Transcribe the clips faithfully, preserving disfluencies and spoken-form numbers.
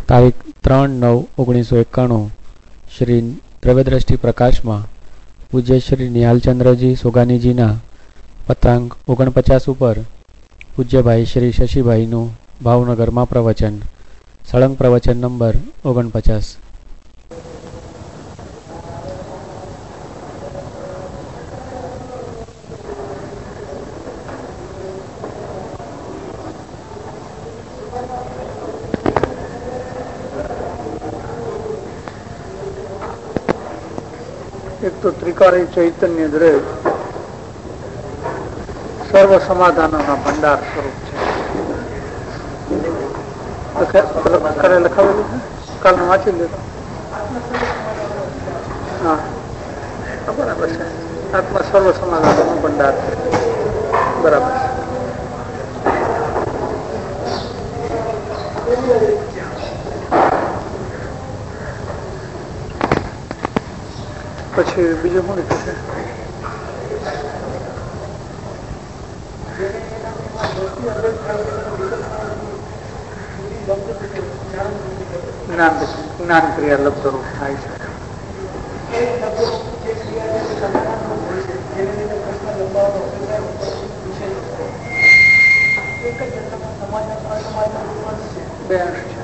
તારીખ ત્રણ નવ ઓગણીસો એકાણું શ્રી દ્રવ્યદ્રષ્ટિ પ્રકાશમાં પૂજ્ય શ્રી નિહાલચંદ્રજી સોગાનીજીના પત્રાંક ઓગણપચાસ ઉપર પૂજ્યભાઈ શ્રી શશીભાઈનું ભાવનગરમાં પ્રવચન, સળંગ પ્રવચન નંબર ઓગણપચાસ. એક તો ત્રિકાળી ચૈતન્ય દ્રવ્ય સર્વ સમાધાનોના ભંડાર સ્વરૂપ છે. લખાવેલું કાલ વાંચી લીધું. હા, બરાબર છે. આત્મા સર્વ સમાધાનોનો ભંડાર છે. બરાબર છે. પછી બીજું શું લીધું છે? જ્ઞાન જ્ઞાન ક્રિયા લબ્ધરૂપ થાય છે. બે અંશ છે.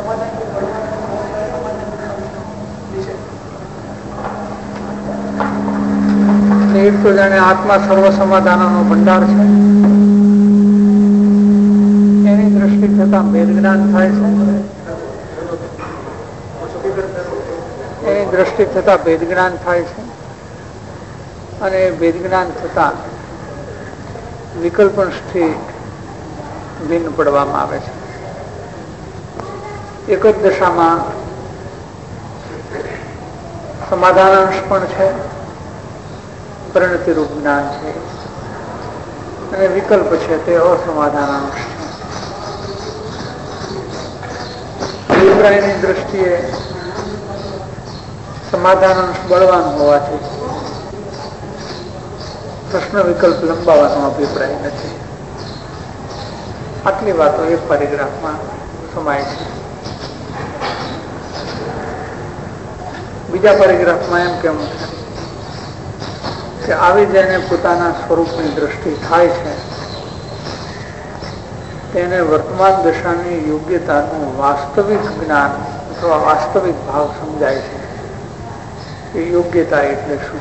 એક તો જાણે આત્મા સર્વ સમાધાનનો ભંડાર છે, એની દ્રષ્ટિ થતા ભેદ જ્ઞાન થાય છે. એની દ્રષ્ટિ થતા ભેદ જ્ઞાન થાય છે અને ભેદ જ્ઞાન થતા વિકલ્પથી ભિન્ન પડવામાં આવે છે. એક જ દશામાં સમાધાન અંશ પણ છે, પરિણતિ રૂપ જ્ઞાન છે, અને વિકલ્પ છે તે અસમાધાન અંશ છે. અભિપ્રાયની દ્રષ્ટિએ સમાધાન અંશ બળવાન હોવાથી પ્રશ્ન વિકલ્પ લંબાવવાનો અભિપ્રાય નથી. આટલી વાતો એક પેરેગ્રાફમાં સમાય છે. બીજા પેરેગ્રાફમાં એમ કેવું છે કે આવી જેને પોતાના સ્વરૂપની દ્રષ્ટિ થાય છે તેને વર્તમાન દશાની યોગ્યતાનું વાસ્તવિક જ્ઞાન અથવા વાસ્તવિક ભાવ સમજાય છે. એ યોગ્યતા એટલે શું?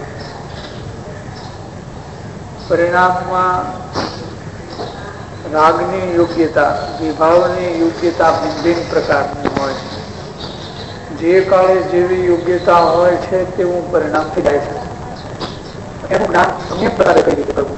પરિણામમાં રાગની યોગ્યતા, વિભાવની યોગ્યતા ભિન્ન પ્રકારની હોય છે. જે કાળે જેવી યોગ્યતા હોય છે તેવું પરિણામ થઈ જાય છે. એનું જ્ઞાન સમ્યક પ્રકારે કઈ રીતે કરવું?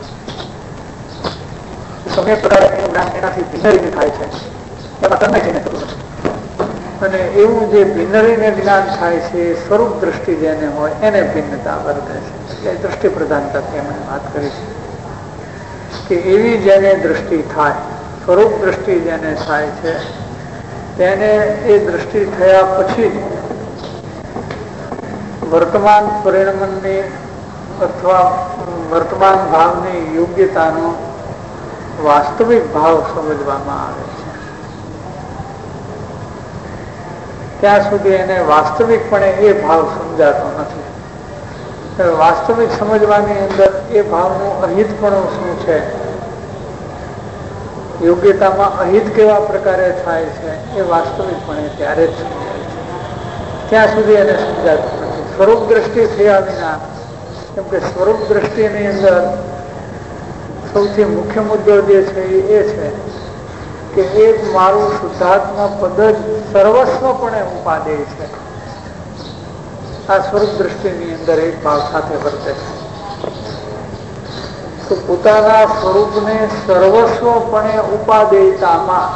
સમ્યક પ્રકારે એનું જ્ઞાન એનાથી ભિન્નરીને થાય છે, એમાં તમે જેને કરવું નથી. અને એવું જે ભિન્નરીને જ્ઞાન થાય છે, સ્વરૂપ દ્રષ્ટિ જેને હોય એને ભિન્નતા વર્તે છે. એટલે દ્રષ્ટિ પ્રધાનતાથી એમણે વાત કરી છે કે એવી જેને દ્રષ્ટિ થાય, સ્વરૂપ દ્રષ્ટિ જેને થાય છે તેને એ દ્રષ્ટિ થયા પછી વર્તમાન પરિણમનની અથવા વર્તમાન ભાવની યોગ્યતાનો વાસ્તવિક ભાવ સમજવામાં આવે છે. ત્યાં સુધી એને વાસ્તવિકપણે એ ભાવ સમજાતો નથી. વાસ્તવિક સમજવાની અંદર એ ભાવનું અહિતપણું શું છે, યોગ્યતામાં અહિત કેવા પ્રકારે થાય છે, એ વાસ્તવિકપણે ત્યારે જ સમજાય છે. ત્યાં સુધી એને સમજાતું નથી. સ્વરૂપ દ્રષ્ટિ થયા વિના, કેમ કે સ્વરૂપ દ્રષ્ટિની અંદર સૌથી મુખ્ય મુદ્દો જે છે એ છે કે એક મારું શુદ્ધાત્મા પદ જ સર્વસ્વપણે ઉપાદેય છે. આ સ્વરૂપ દ્રષ્ટિની અંદર એક ભાવ સાથે વર્તે છે. તો પોતાના સ્વરૂપને સર્વસ્વપણે ઉપાદેયતામાં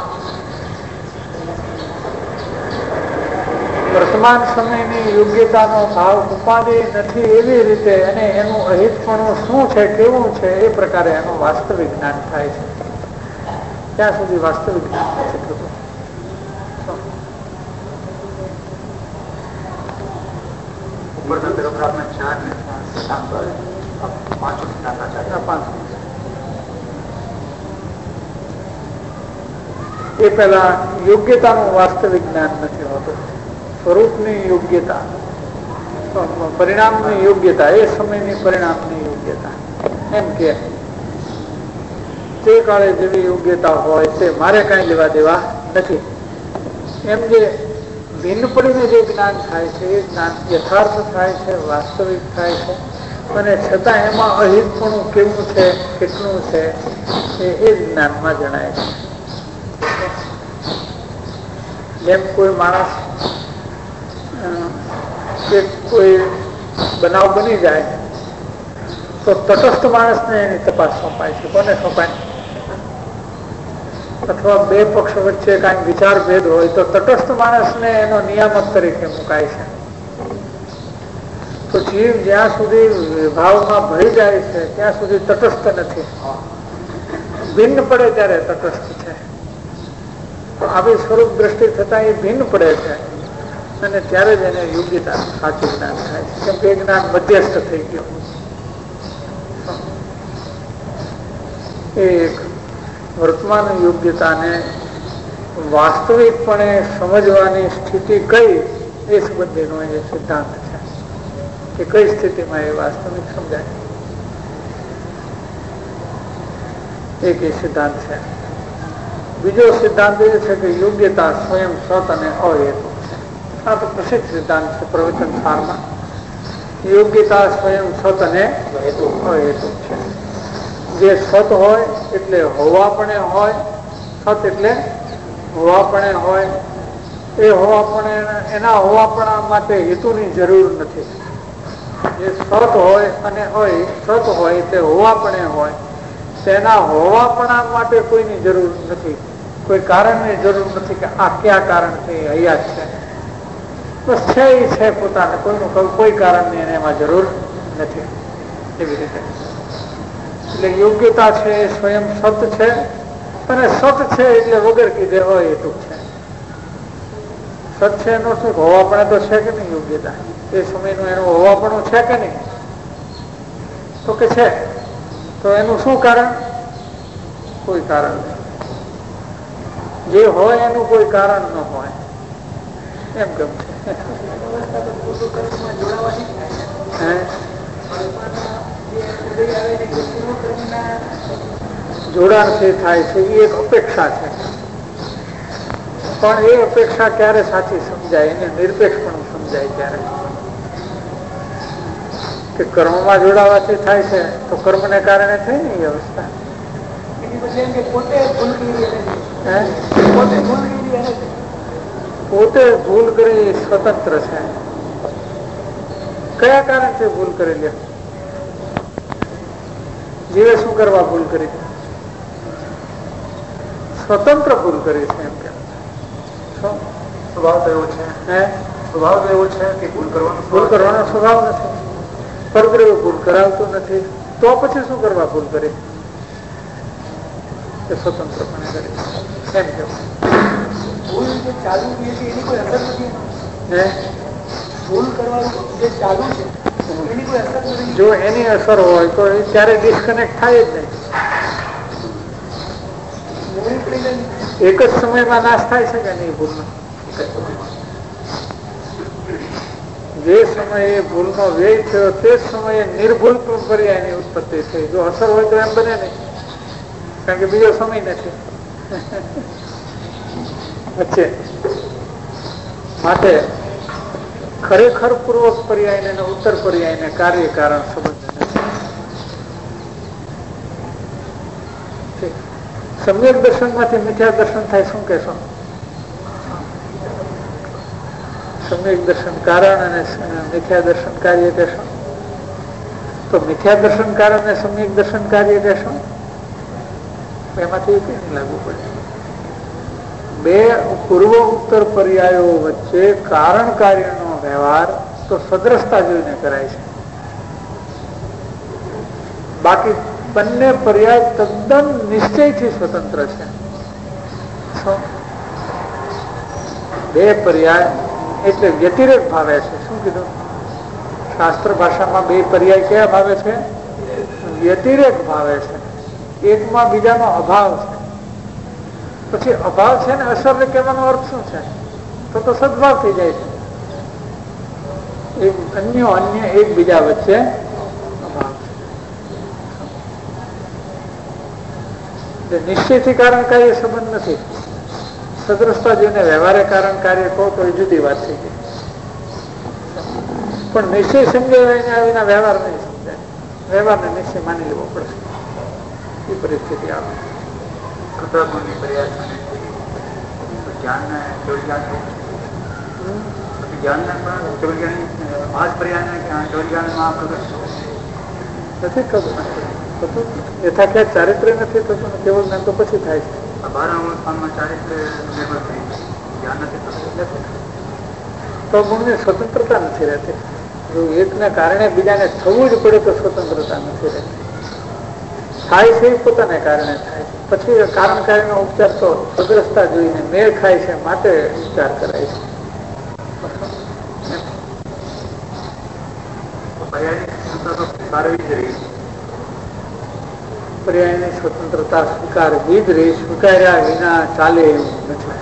વર્તમાન સમયની યોગ્યતાનો ભાવ ઉપાદેય નથી એવી રીતે અને એનું અહિતપણું શું છે, કેવું છે, એ પ્રકારે એનું વાસ્તવિક જ્ઞાન થાય છે. ત્યાં સુધી વાસ્તવિક જ્ઞાન નથી થતું. એ પહેલા યોગ્યતાનું વાસ્તવિક જ્ઞાન નથી હોતું. સ્વરૂપની યોગ્યતા, પરિણામની યોગ્યતા, એ સમયની પરિણામની યોગ્યતા. એમ કે તે કાળે જેવી યોગ્યતા હોય તે મારે કઈ લેવા દેવા નથી. એમ જે ભિન્ન પડીને જે જ્ઞાન થાય છે એ જ્ઞાન યથાર્થ થાય છે, વાસ્તવિક થાય છે, અને છતાં એમાં અહિતપણું કેવું છે, કેટલું છે એ એ જ્ઞાનમાં જણાય છે. જેમ કોઈ માણસ કે કોઈ બનાવ બની જાય તો તટસ્થ માણસને એની તપાસ સોંપાય છે. કોને સોંપાય? અથવા બે પક્ષ વચ્ચે કાંઈ વિચાર ભેદ હોય તો તટસ્થ માણસને એનો નિયામક તરીકે મુકાય છે. તો જીવ જ્યાં સુધી વિભાવમાં ભળી જાય છે ત્યાં સુધી તટસ્થ નથી. ભિન્ન પડે ત્યારે તટસ્થ છે. તો આવી સ્વરૂપ દ્રષ્ટિ થતા એ ભિન્ન પડે છે અને ત્યારે જ એને યોગ્યતા સાચું જ્ઞાન થાય છે. કેમ કે એ જ્ઞાન મધ્યસ્થ થઈ ગયું. એક વર્તમાન યોગ્યતાને વાસ્તવિકપણે સમજવાની સ્થિતિ કઈ એ સંબંધીનો એ સિદ્ધાંત છે કે કઈ સ્થિતિમાં એ વાસ્તવિક સમજાય. એક એ સિદ્ધાંત છે. બીજો સિદ્ધાંત એ છે કે યોગ્યતા સ્વયં સત અને અહેતુક છે. આ તો પ્રસિદ્ધ સિદ્ધાંત છે પ્રવચન સારમાં. યોગ્યતા સ્વયં સત અને અહેતુક છે. જે સત હોય એટલે હોવાપણે હોય, સત એટલે હોવાપણે હોય. એ હોવાપણે એના હોવાપણા માટે હેતુની જરૂર નથી. જે સત હોય અને હોય સત હોય તે હોવાપણે હોય, તેના હોવાપણા માટે કોઈની જરૂર નથી, કોઈ કારણની જરૂર નથી કે આ ક્યાં કારણથી અહીંયા છે. બસ છે એ છે પોતાને, કોઈનું કોઈ કારણની એને એમાં જરૂર નથી. એવી રીતે એટલે યોગ્યતા છે એ સ્વયં સત છે અને સત છે એટલે વગર કીધે અહેતુક છે. સત છે એનો શું હોવાપણે તો છે કે નહીં? યોગ્યતા એ સમયનું એનું હોવાપણું છે કે નહીં? તો કે છે. તો એનું શું કારણ? કોઈ કારણ નહીં. જે હોય એનું કોઈ કારણ ન હોય એમ કેમ છે. જોડાણથી થાય છે એ એક અપેક્ષા છે. પણ એ અપેક્ષા ક્યારે સાચી સમજાય? એને નિરપેક્ષપણું સમજાય ક્યારે? કે કર્મમાં જોડાવાથી થાય છે તો કર્મને કારણે થઈ ને એ અવસ્થા. પોતે ભૂલ કરી સ્વતંત્ર છે. કયા કારણથી ભૂલ કરેલી? જીવે શું કરવા ભૂલ કરી? સ્વતંત્ર ભૂલ કરી છે. એમ કે સ્વભાવ તો એવો છે હે સ્વભાવ તો એવો છે કે ભૂલ કરવાનો ભૂલ કરવાનો સ્વભાવ નથી. પરગ્રહ ભૂલ કરાવતો નથી. તો પછી શું કરવા ભૂલ કરી? એ સ્વતંત્રપણે કરી. એમ કેવું ભૂલ જે ચાલુ છે એની કોઈ અસર નથી. હે ભૂલ કરવાનું જે ચાલુ છે એની કોઈ અસર નથી. જો એની અસર હોય તો એ ત્યારે ડિસ્કનેક્ટ થાય જ નહીં. એક જ સમયમાં નાશ થાય છે કે નહીં ભૂલનો? જે સમયે ભૂલનો વ્યય થયો તે સમયે નિર્ભૂલ પર્યાયની ઉત્પત્તિ થઈ. જો અસર હોય તો એમ બને નહીં, કારણ કે બીજો સમય નથી વચ્ચે. માટે ખરેખર પૂર્વક પર્યાય ને ઉત્તર પર્યાય ને કાર્ય કારણ સંબંધ નથી. સમ્યક દર્શન માંથી મિથ્યા દર્શન થાય. શું કહેશો? સમ્યક દર્શન કારણ અને મિથ્યા દર્શન કાર્ય કહેશો તો મિથ્યા દર્શન કારણ અને સમ્યક દર્શન કાર્ય કહેશો. એમાંથી કઈ લાગુ પડે? બે પૂર્વ ઉત્તર પર્યાયો વચ્ચે કારણ કાર્યનો વ્યવહાર તો સદ્રષ્ટા જોઈને કરાય છે. બાકી બંને પર્યાય તદ્દન નિશ્ચયથી સ્વતંત્ર છે. બે પર્યાય એટલે વ્યતિરેક ભાવે છે. શું કીધું? શાસ્ત્ર ભાષામાં બે પર્યાય કયા ભાવે છે? વ્યતિરેક ભાવે છે. એકમાં બીજાનો અભાવ છે. પછી અભાવ છે ને અસર ને કહેવાનો અર્થ શું છે? તો તો સદભાવ થઈ જાય છે. અન્ય અન્ય એકબીજા વચ્ચે અભાવ છે. નિશ્ચયથી કારણ કાર્ય સંબંધ નથી. સદ્રષ્ટા જોઈને વ્યવહારે કારણ કાર્ય કહો તો એ જુદી વાત થઈ ગઈ. પણ નિશ્ચય સમજાય વિના વ્યવહાર નહીં સમજાય. વ્યવહારને નિશ્ચય માની લેવો પડશે. એ પરિસ્થિતિ આવે. નથી થતું યથા ક્યાં ચારિત્ર્ય નથી થતું. કેવળ જ્ઞાન તો પછી થાય છે. તો ગુણની સ્વતંત્રતા નથી રહેતી. જો એકને કારણે બીજાને થવું જ પડે તો સ્વતંત્રતા નથી રહેતી. થાય છે પોતાને કારણે થાય છે. પછી કારણ કાર્યનો ઉપચાર તો સદ્રષ્ટા જોઈને મેળ ખાય છે માટે ઉપચાર કરાય છે. પર્યાયની સ્વતંત્રતા સ્વીકારવી જ રહી. સ્વીકાર્યા વિના ચાલે એવું નથી.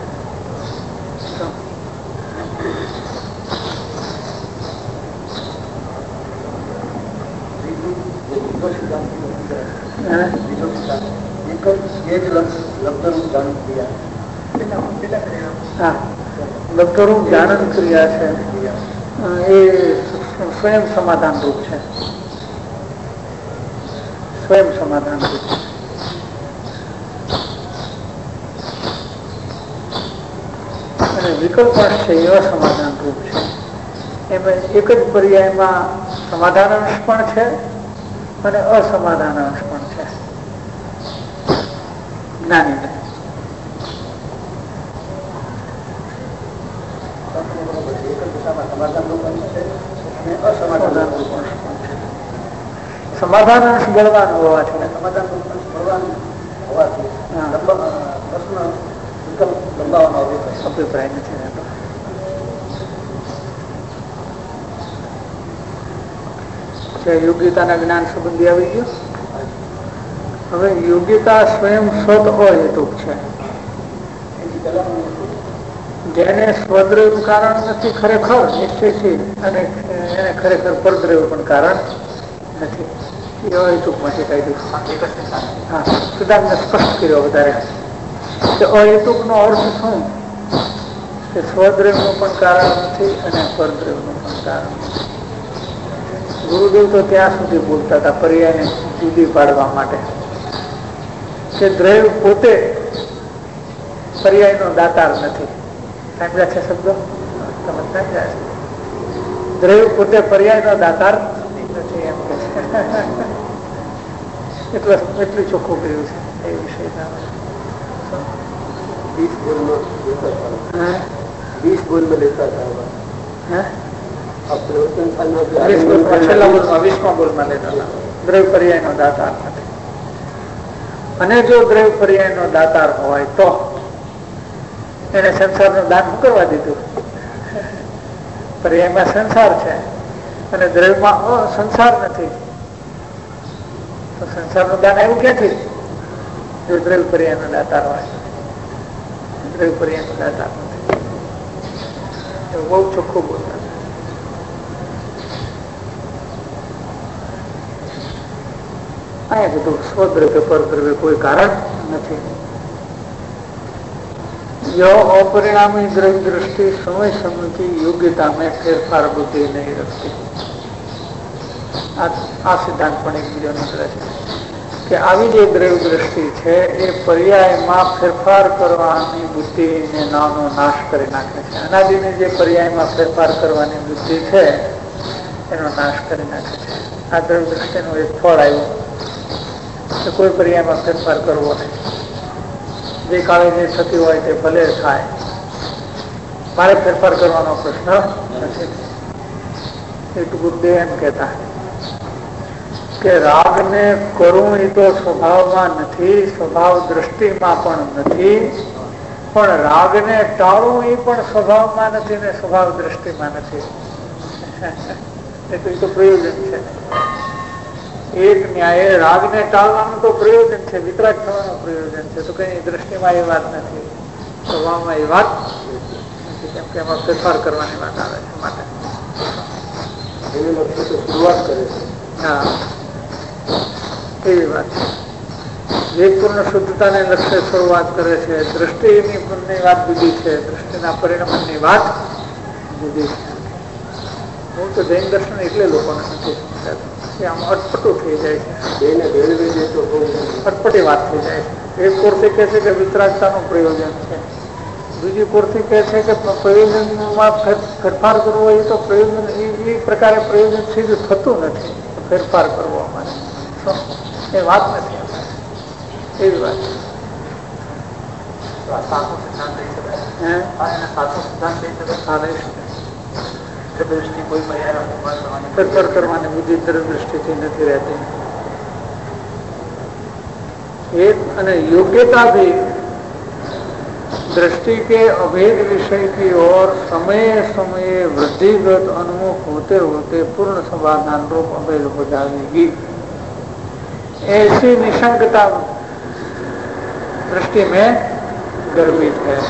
લબ્ધરૂપ જાણન ક્રિયા છે એ સ્વયં સમાધાન રૂપ છે. સ્વયં સમાધાન રૂપ છે. અને વિકલ્પ છે એવા સમાધાન રૂપ છે. એમાં એક જ પર્યાયમાં સમાધાન અંશ પણ છે અને અસમાધાન અંશ પણ છે. જ્ઞાની સમાધાન અંશ બળવાન હોવાથી અભિપ્રાય નથી રહેતો. યોગ્યતાના જ્ઞાન સંબંધી આવી ગયું. હવે યોગ્યતા સ્વયં સ્વત અહેતુક છે. જેને સ્વદ્રવ કારણ નથી ખરેખર નિશ્ચયથી, અને એને ખરેખર પરદ્રવ પણ કારણ નથી. એ અહેતુકમાંથી કાઢ્યું. હા, સિદ્ધાંતને સ્પષ્ટ કર્યો વધારે. અહેતુક નો અર્થ શું? કે સ્વદ્રવ નું પણ કારણ નથી અને પરદ્રવ નું પણ કારણ નથી. ગુરુદેવ તો ત્યાં સુધી બોલતા હતા પર્યાયને જુદી પાડવા માટે કે દ્રવ્ય પોતે પર્યાયનો દાતાર નથી. સમજ્યા છે શબ્દો? સમજતા જાય છે. દ્રવ્ય પોતે પર્યાયનો દાતાર નથી એમ કે છે. એટલે એટલું ચોખ્ખું કર્યું છે એ વિષય. વીસ બોલમાં લેતા હતા. દ્રવ્ય પર્યાયનો દાતાર નથી. અને જો દ્રવ્ય પર્યાયનો દાતાર હોય તો એને સંસારનું દાન શું કરવા દીધું? પર્યાયમાં સંસાર છે અને દ્રવ્યમાં સંસાર નથી, તો સંસારનું દાન આવ્યું ક્યાંથી? જો દ્રવ્ય પર્યાયનો દાતાર હોય. દ્રવ્ય પર્યાયનો દાતાર નથી. બહુ ચોખ્ખું બોલતા. અહીંયા બધું સ્વદ્રવ્ય પરદ્રવ્ય કોઈ કારણ નથી. યો અપરિણામી દ્રવ્ય દ્રષ્ટિ સમય સમય યોગ્યતા में फेरफार बुद्धि नहीं रखती. આ સિદ્ધાંત પણ એક બીજો નીકળે છે કે આવી જે દ્રવ્ય દ્રષ્ટિ છે એ પર્યાયમાં ફેરફાર કરવાની બુદ્ધિને નાનો નાશ કરી નાખે છે. અનાદિની જે પર્યાયમાં ફેરફાર કરવાની બુદ્ધિ છે એનો નાશ કરી નાખે છે. આ દ્રવ્ય દ્રષ્ટિનું એક ફળ આવ્યું કે કોઈ પર્યાયમાં ફેરફાર કરવો નહીં. જે કાળે જે થતી હોય તે ભલે થાય, મારે ફેરફાર કરવાનો પ્રશ્ન નથી. એક ગુરુદેવ એમ કહેતા કે રાગને કરવું એ તો સ્વભાવમાં નથી, સ્વભાવ દ્રષ્ટિમાં પણ નથી, પણ રાગને ટાળવું એ પણ સ્વભાવમાં નથી ને સ્વભાવ દ્રષ્ટિમાં નથી. એ તો એ તો પ્રયોજન છે. એક ન્યાય રાગને ટાળવાનું તો પ્રયોજન છે, વિતરાગ થવાનું પ્રયોજન છે, તો કઈ દ્રષ્ટિમાં એ વાત નથી, સ્વભાવમાં એ વાત નથી, કેમ કે એમાં ફેરફાર કરવાની વાત આવે છે માટે શરૂઆત કરે છે. હા, એવી વાત છે. એક પૂર્ણ શુદ્ધતાને લક્ષ્ય શરૂઆત કરે છે. દ્રષ્ટિની પૂર્ણની વાત જુદી છે, દ્રષ્ટિના પરિણામની વાત જુદી છે. હું તો જૈન દર્શન એટલે લોકોને નથી સમજાતું, આમ અટપટું થઈ જાય છે, અટપટી વાત થઈ જાય છે. એક કોરથી કહે છે કે વિતરાગતાનું પ્રયોજન છે, બીજી કોરથી કહે છે કે પ્રયોજનમાં ફેરફાર કરવો એ તો પ્રયોજન એ પ્રકારે પ્રયોજન સિદ્ધ થતું નથી, ફેરફાર કરવો અમારે એ વાત નથી, એવી વાત ફેરફાર કરવાની બુદ્ધિ દ્રષ્ટિથી નથી રહેતી. एक અને योग्यता भी दृष्टि के अभेद विषय की ओर समय समय वृद्धिगत उन्मुख होते होते पूर्ण समाधान रूप अभेद हो जाएगी. ऐसी निशंकता दृष्टि में गर्भित है.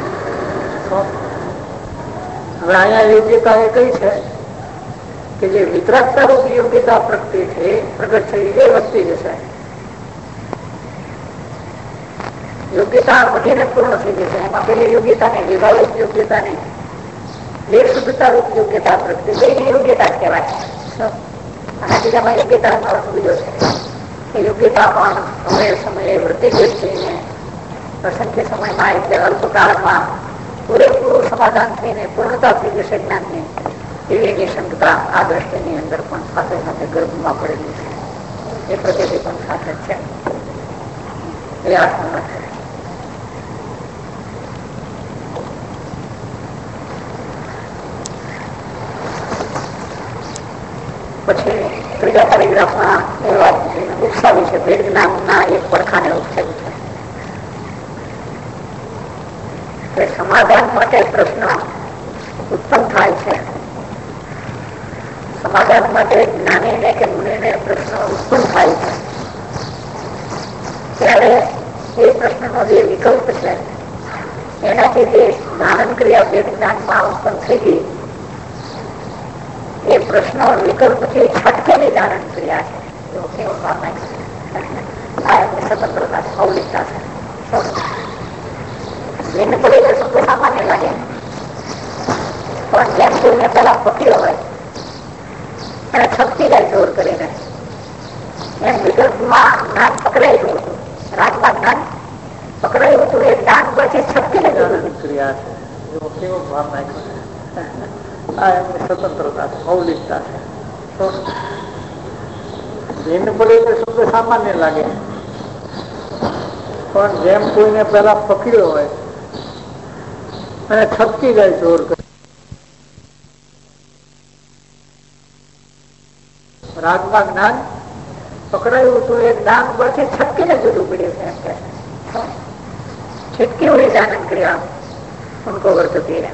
હવે અહીંયા યોગ્યતા એ કઈ છે કે જે વિતરાગતા રૂપ યોગ્યતા પ્રગતિ છે, પ્રગટ છે, એ વધતી જશે. યોગ્યતા વધીને પૂર્ણ થઈ જશે. એમાં પેલી યોગ્યતા નહીં, વિભાવિક યોગ્યતા નહીં, બે શુદ્ધતા રૂપ યોગ્યતા પ્રગતિ, બે યોગ્યતા જ કહેવાય. અને બીજામાં યોગ્યતાનો અર્થ બીજો છે. યોગ્યતા પણ સમયે સમયે વૃદ્ધિ થઈને અસંખ્ય સમયમાં એટલે અલ્પકાળમાં પૂરેપૂરું સમાધાન થઈને પૂર્ણતા થઈ જશે જ્ઞાનની. એવી નિશંકતા આ દ્રષ્ટિની અંદર પણ સાથે સાથે ગર્ભમાં પડેલી છે. એ પ્રત્યેથી પણ સાથે છે. એ આત્મા છે. પછી ત્રીજા પેરેગ્રાફમાં એ વાત વિકસાવી છે, ભેદ જ્ઞાનના એક પડખાને ઉઠેલું છે. સમાધાન માટે પ્રશ્ન ઉત્પન્ન થાય છે. સમાધાન માટે જ્ઞાનીને કે મુનિને પ્રશ્ન ઉત્પન્ન થાય છે ત્યારે એ પ્રશ્નનો જે વિકલ્પ છે એનાથી જે ધારણ ક્રિયા ભેદ જ્ઞાનમાં ઉત્પન્ન થઈ ગઈ એ પ્રશ્નો વિકલ્પથી છટકેલી ધારણ ક્રિયા છે. સ્વતંત્રતા મૌલિકતા છે. ભિન્ન પડી શબ્દો સામાન્ય લાગે પણ જેમ કોઈને પેલા પકડ્યો હોય અને છપકી જાય જોર કરીને એમ વિકલ્પમાં જ્ઞાન પકડાયું હતું, રાજમાં જ્ઞાન પકડાયું હતું, એ જ્ઞાન પછી છપકીને ક્રિયા છે. એવો કેવો ભાવ નાખ્યો છે. આ એમની સ્વતંત્રતા છે, મૌલિકતા છે. ભિન્ન પડે તો શબ્દ સામાન્ય લાગે પણ જેમ કોઈને પેલા પકડ્યો હોય અને છપકી જાય જોર કરે. રાગમાં જ્ઞાન પકડાયું હતું, એ જ્ઞાન પરથી છટકીને જુદું પડ્યું છે. એમ કે છટકી हुई ध्यान क्रिया उनको वर्तती है.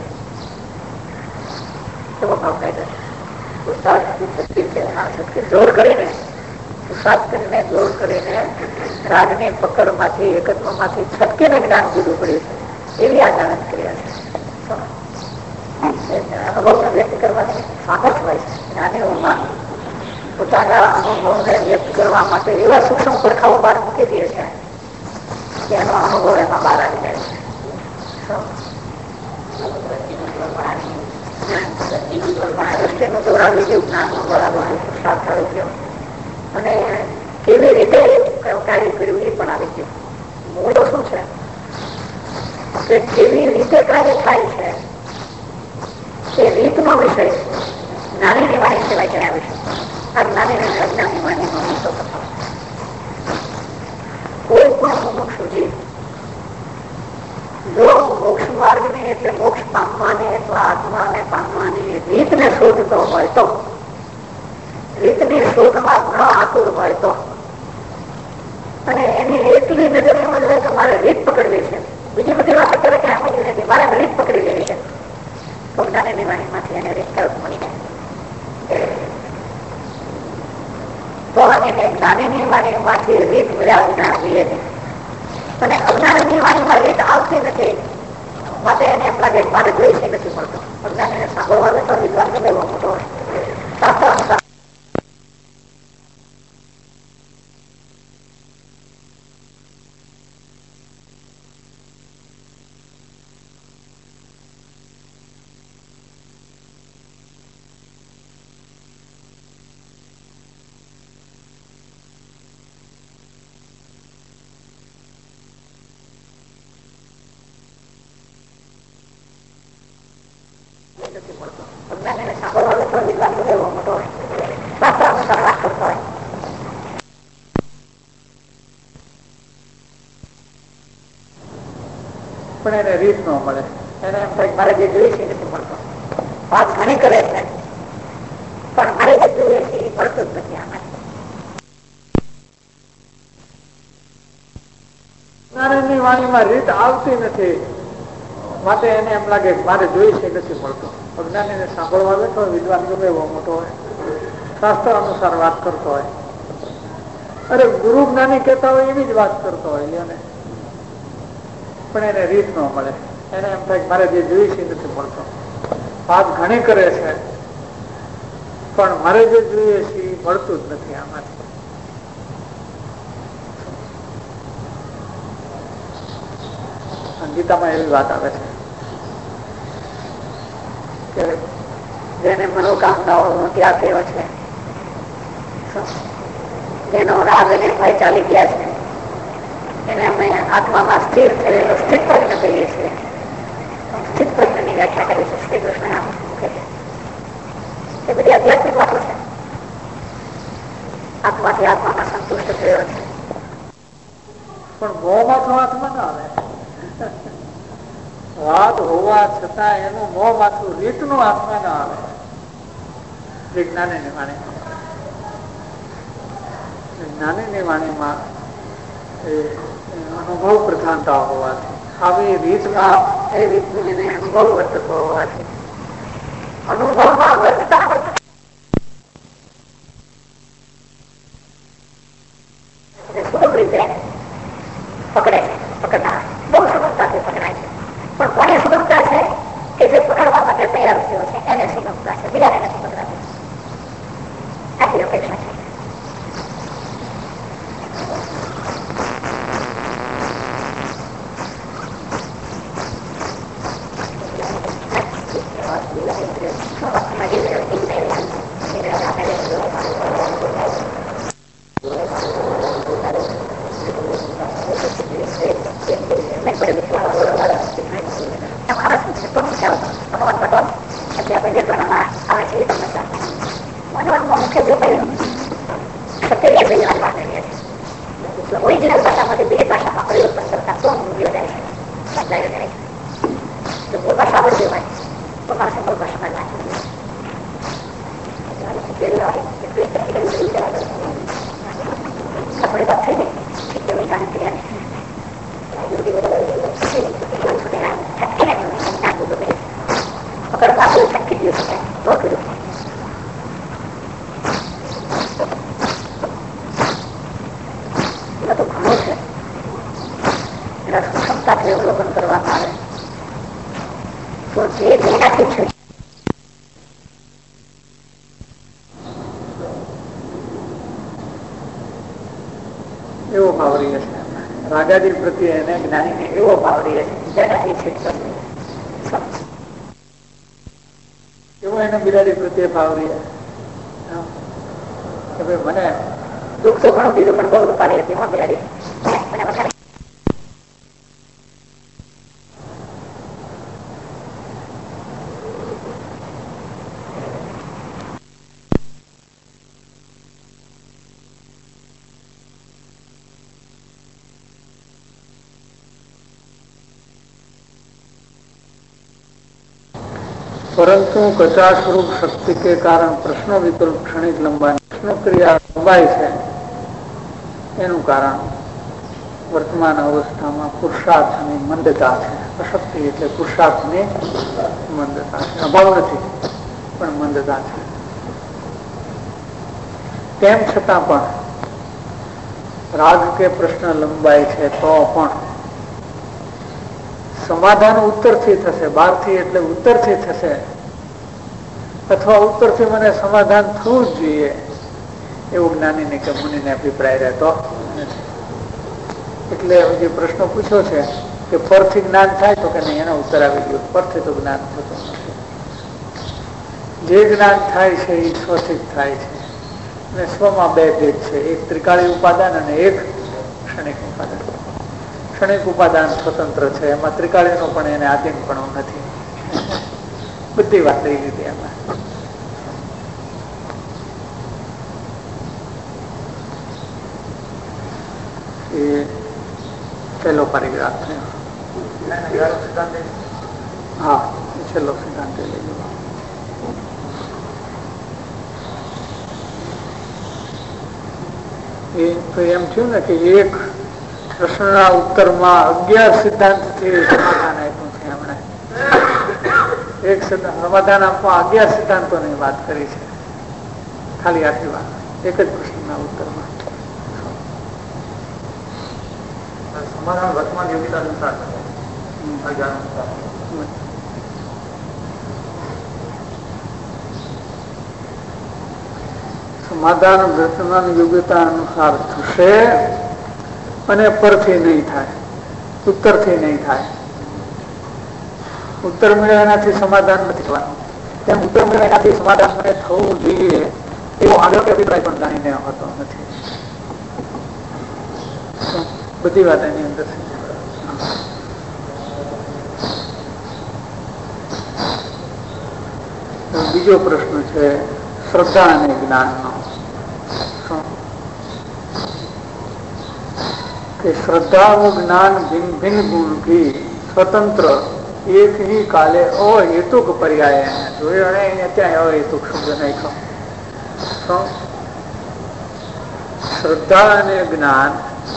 કેવો ભાવ કાયદો છે. જોર કરીને પુરુષાર્થ કરીને જોર કરીને રાગની પકડ માંથી એકત્વ માંથી છટકીને જ્ઞાન જુદું પડ્યું છે. એવી આ ધારણ ક્રિયા છે. અનુભવને વ્યક્ત કરવાની સામર્થ હોય છે. જ્ઞાનીઓમાં પોતાના અનુભવને વ્યક્ત કરવા માટે એવા સૂક્ષ્મ પડખાઓ બહાર મૂકી દે છે કે એનો અનુભવ એમાં બહાર આવી જાય છે. દ્રષ્ટિનું દોરાવી ગયું, જ્ઞાનનું દોરાવી ગયું, પુરુષાર્થ આવી ગયો અને કેવી રીતે કાર્ય કર્યું એ પણ આવી ગયું. મૂળ શું છે કે કેવી રીતે કાર્ય થાય છે એ રીતનો વિષય જ્ઞાનીની વાણી સિવાય જણાવે છે. આ જ્ઞાનીની અજ્ઞાની વાણીનો મોટો તફાવત. કોઈ પણ મુમુક્ષુજી જો મોક્ષ માર્ગ ને એટલે મોક્ષ પામવાની અથવા આત્માને પામવાની રીતને શોધતો હોય તો, રીતની શોધમાં ન આતુર હોય તો, અને એની એટલી નજર એમ જ કે મારે રીત પકડવી છે, બીજી બધી વાત કરે કે સમજવી નથી, મારે રીત પકડી લેવી છે, તો જ્ઞાનીની વાણીમાંથી એને રીત તરફ મળી જાય. તો એને જ્ઞાનીની વાણીમાંથી રીત મળ્યા વિના જોઈએ નહીં. અને અજ્ઞાનીની વાણીમાં રીત આવતી નથી માટે એને એમ લાગે મારે જોઈ છે નથી મળતો. અજ્ઞાનીને સાંભળવા તો વિદ્વાન ગમે એવો મોટો હોય. શાસ્ત્ર અનુસાર પણ એને રીત ન મળે. એને એમ થાય મારે જે જોઈએ છે નથી મળતો. વાત ઘણી કરે છે પણ મારે જે જોઈએ છે એ મળતું જ નથી. આમાં નારાયણની વાણીમાં રીત આવતી નથી માટે એને એમ લાગે મારે જોઈ છે નથી મળતો. અજ્ઞાનીને સાંભળવા બેઠો વિદ્વાન ગમે એવો મોટો હોય, શાસ્ત્ર અનુસાર વાત કરતો હોય, અરે ગુરુ જ્ઞાની કહેતા હોય એવી જ વાત કરતો હોય એને, પણ એને રીત ન મળે. એને એમ થાય મારે જે જોઈ છે નથી મળતો. વાત ઘણી કરે છે પણ મારે જે જોઈએ છે એ મળતું જ નથી. આમાંથી ગીતામાં એવી વાત આવે છે કે જેને મનોકામનાઓ ત્યાગ થયો છે, જેનો રાગ અને ભય ચાલી ગયા છે, એને અમે આત્મામાં સ્થિર થયેલો સ્થિત પ્રજ્ઞ કહીએ છીએ. સ્થિત પ્રજ્ઞની વ્યાખ્યા કરી છે શ્રી કૃષ્ણ. એ બધી આધ્યાત્મિક વાતો છે. આત્માથી આત્મામાં સંતુષ્ટ થયો છે. પણ મોહમાં તો આત્મા ના આવે. વાત હોવા છતાં એનું મોહ માથું રીત નું આત્મા ના આવે. વિજ્ઞાની વાણીમાં વિજ્ઞાની વાણીમાં અનુભવ પ્રધાનતા હોવાથી આવી રીતમાં એ રીતનું એને અનુભવ વર્તતો હોવાથી અનુભવમાં વર્તતા સુલભ રીતે પકડે છે. પકડનાર બહુ સુગમતાથી પકડાય છે. પણ કોને સુગમતા છે કે જે પકડવા માટે તૈયાર થયો છે એને સુગમતા છે. બીજાને નથી પકડાતી. આટલી અપેક્ષા છે. ઓરિજિનલ ભાષામાંથી બીજી ભાષામાં પરિવર્તન કરતા તો મૂલ્યો જાય છે. બદલાઈ જાય છે. જો મૂળ ભાષા આવડતી હોય તો માણસે મૂળ ભાષામાં વાંચવું. આપણી વાત થઈ ગઈ એટલી જાણ ક્રિયા પકડવા આપણું છટકી ગયું છે તો કીધું તો ઘણું છે. એના સૂક્ષ્મતાથી અવલોકન કરવામાં આવે તો જે જેનાથી છે એવો ભાવ રહે છે. રાગાદી પ્રત્યે એને જ્ઞાની એવો ભાવ રહે છે જેનાથી છે એવો એને બિરાડી પ્રત્યે ભાવ રહે કે ભાઈ મને દુઃખ તો ઘણું બીજું પણ બહુ ઉપાડી હતી એમાં બિરાડી મને વધારે परंतु कचाश रूप शक्ति के कारण प्रश्न विकल्प क्षणिक लंबाई प्रश्न क्रिया लंबाई है एनु कारण वर्तमान अवस्था में पुरुषार्थ ની મંદતા છે. અશક્તિ એટલે પુરુષાર્થ ની મંદતા છે. અભાવ નથી પણ મંદતા છે. તેમ છતાં પણ રાગ કે પ્રશ્ન લંબાય છે તો પણ સમાધાન ઉત્તરથી થશે, બહારથી એટલે ઉત્તરથી થશે, અથવા ઉત્તરથી મને સમાધાન થવું જ જોઈએ એવું જ્ઞાનીને કે મુનિને અભિપ્રાય રહેતો નથી. એટલે જે પ્રશ્ન પૂછ્યો છે કે પરથી જ્ઞાન થાય તો કે નહીં, એનો ઉત્તર આવી ગયો, પરથી તો જ્ઞાન થતું નથી. જે જ્ઞાન થાય છે એ સ્વથી જ થાય છે, અને સ્વમાં બે ભેદ છે, એક ત્રિકાળી ઉપાદાન અને એક ક્ષણિક ઉપાદાન. ક્ષણિક ઉપાદાન સ્વતંત્ર છે, એમાં ત્રિકાળીનો પણ એને આધીનપણું નથી. બધી વાત થઈ ગઈ એમાં. એ છેલ્લો પરિગ્રાફ થયો. હા, છેલ્લો સિદ્ધાંત લઈ ગયો. એ તો એમ થયું ને કે એક પ્રશ્નના ઉત્તરમાં અગિયાર સિદ્ધાંતથી સમાધાન આપ્યું છે એમણે. એક સમાધાન આપવા અગિયાર સિદ્ધાંતોની વાત કરી છે, ખાલી આટલી વાત એક જ પ્રશ્નના ઉત્તરમાં. સમાધાન વર્તમાન યોગ્યતા અનુસાર સમાધાન વર્તમાન યોગ્યતા અનુસાર થશે અને પરથી નહીં થાય, ઉત્તરથી નહીં થાય. ઉત્તર મેળવવાથી સમાધાન નથી થવાનું, તેમ ઉત્તર મેળવવાથી સમાધાન મને થવું જોઈએ એવો આગળ અભિપ્રાય પણ જાણીને હોતો નથી. બધી વાત એની અંદર છે. બીજો પ્રશ્ન છે શ્રદ્ધા અને જ્ઞાનનો. કે શ્રદ્ધા व ज्ञान भिन्न भिन्न गुण की स्वतंत्र एक ही काले अहेतुक पर्याय है. જોયો ને ત્યાં અહેતુક શબ્દ નાખ્યો. શ્રદ્ધા અને જ્ઞાન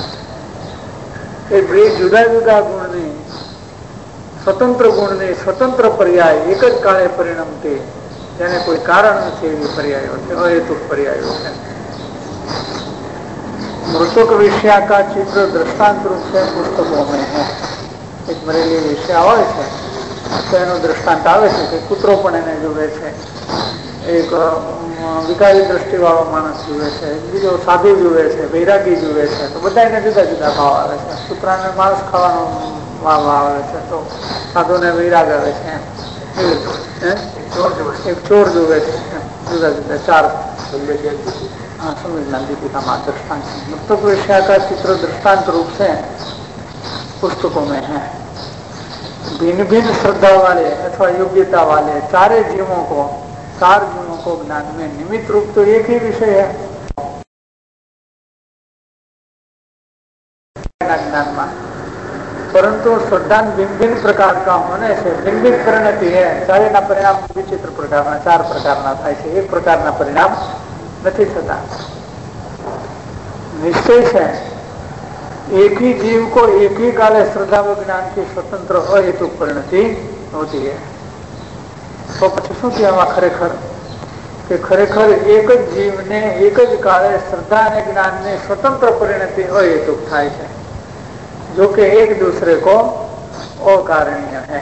એ બે જુદા જુદા ગુણની સ્વતંત્ર ગુણની સ્વતંત્ર પર્યાય એક જ કાળે પરિણમતે, જેને કોઈ કારણ નથી એવી પર્યાયો છે, અહેતુક પર્યાયો છે. मृतक विषया का चित्र दृष्टांत रूप से पुस्तकों में है. एक मरेली विषया હોય છે તો એનો દ્રષ્ટાંત આવે છે કે કૂતરો પણ એને જુએ છે, એક વિકારી દ્રષ્ટિ વાળો માણસ જુએ છે, બીજો સાધુ જુએ છે, વૈરાગી જુએ છે, તો બધા એને જુદા જુદા ભાવ આવે છે. કૂતરાને માંસ ખાવાનો ભાવ આવે છે તો સાધુને વૈરાગ આવે છે. એક ચોર જુએ છે, જુદા જુદા ચાર हाँ संविधान दीपिका माँ दृष्टांत मृतक विषय का चित्र दृष्टांत रूप से पुस्तकों में है. भिन्न भिन्न श्रद्धा वाले अथवा योग्यता वाले चारे जीवों को चार जीवों को ज्ञान में निमित्त रूप तो एक ही विषय है ज्ञान में, परंतु श्रद्धा भिन्न भिन्न प्रकार का होने से भिन्न भिन्न परिणति है. चारे ना परिणाम विचित्र प्रकार चार प्रकार था, एक प्रकार परिणाम नहीं थता. निश्चय है एक ही जीव को एक ही काले श्रद्धा व ज्ञान की स्वतंत्र अहेतुक परिणति होती है. तो पीछे शू कहवा खरेखर कि खरेखर एक ज जीव ने एक ज काले श्रद्धा ने ज्ञान ने स्वतंत्र परिणति अहेतुक थाय छे, जो कि एक दूसरे को अकारणीय है.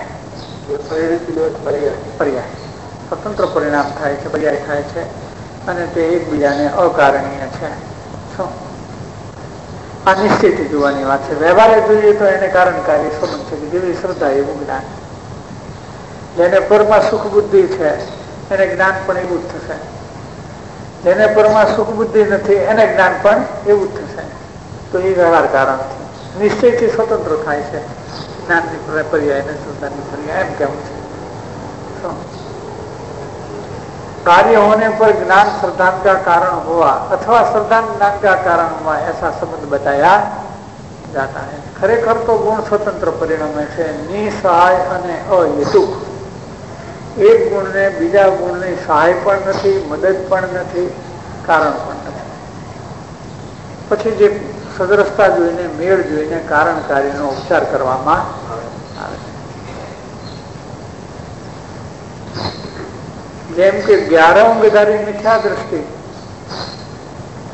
पर्याय स्वतंत्र परिणाम थाय छे, पर्याय थाय छे અને તે એકબીજાને અકારણીય છે. શું આ નિશ્ચિત જોવાની વાત છે. વ્યવહારે જોઈએ તો એને કારણકારી સંબંધ છે કે જેવી શ્રદ્ધા એવું જ્ઞાન. જેને પરમાં સુખ બુદ્ધિ છે એને જ્ઞાન પણ એવું જ થશે, જેને પરમાં સુખ બુદ્ધિ નથી એને જ્ઞાન પણ એવું જ થશે. તો એ વ્યવહાર કારણથી નિશ્ચયથી સ્વતંત્ર થાય છે જ્ઞાનની પર્યાય અને શ્રદ્ધાની પર્યાય, એમ કેવું છે. શું कार्य होने पर ज्ञान श्रद्धा का कारण हुआ अथवा श्रद्धा ज्ञान का कारण हुआ ऐसा संबंध बताया जाता है. खरेखर तो गुण स्वतंत्र परिणमे છે, નિસહાય અને અહેતુક. એક ગુણને બીજા ગુણની સહાય પણ નથી, મદદ પણ નથી, કારણ પણ નથી. પછી જે સદરસતા જોઈને મેળ જોઈને કારણકારીનો ઉપચાર કરવામાં આવે છે. જેમ કે ગ્યારહ અંગધારી મિથ્યા દ્રષ્ટિ